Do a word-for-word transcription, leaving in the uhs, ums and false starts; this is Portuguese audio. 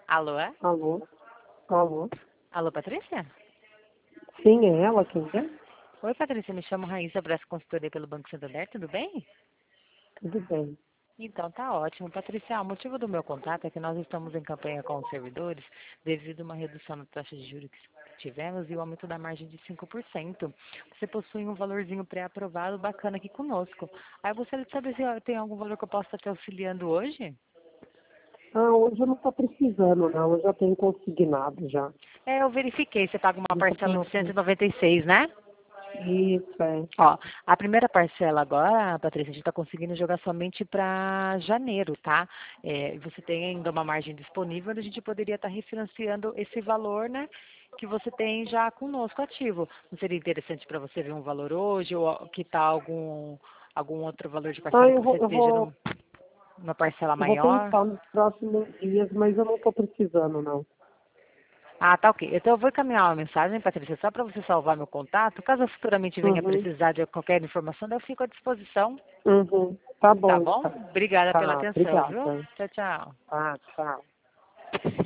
Alô? é? Alô? Alô? Alô, Patrícia? Sim, é ela quem é? Oi, Patrícia, me chamo Raíssa, Braço Consultoria pelo Banco Santander, tudo bem? Tudo bem. Então, tá ótimo. Patrícia, o motivo do meu contato é que nós estamos em campanha com os servidores devido a uma redução na taxa de juros que tivemos e o aumento da margem de cinco por cento. Você possui um valorzinho pré-aprovado bacana aqui conosco. Aí eu gostaria de saber se ó, tem algum valor que eu possa estar te auxiliando hoje? Ah, hoje eu não estou precisando, não. Eu já tenho consignado já. É, eu verifiquei, você paga uma Não tô parcela de cento e pensando. noventa e seis, né? Isso, é. Ó, a primeira parcela agora, Patrícia, a gente está conseguindo jogar somente para janeiro, tá? É, você tem ainda uma margem disponível, onde a gente poderia estar refinanciando esse valor, né? Que você tem já conosco ativo. Não seria interessante para você ver um valor hoje ou que tal algum, algum outro valor de Ah, parcela que eu você vou, eu esteja vou, num- numa parcela eu vou maior? pensar nos próximos dias, mas eu não estou precisando, não. Ah, tá ok. Então eu vou encaminhar uma mensagem, Patrícia, só para você salvar meu contato. Caso eu futuramente venha Uhum, precisar de qualquer informação, daí eu fico à disposição. uhum. Tá Tá bom, bom? então. Obrigada pela Tá, atenção, viu? obrigada. Tchau, tchau. Tá, tchau.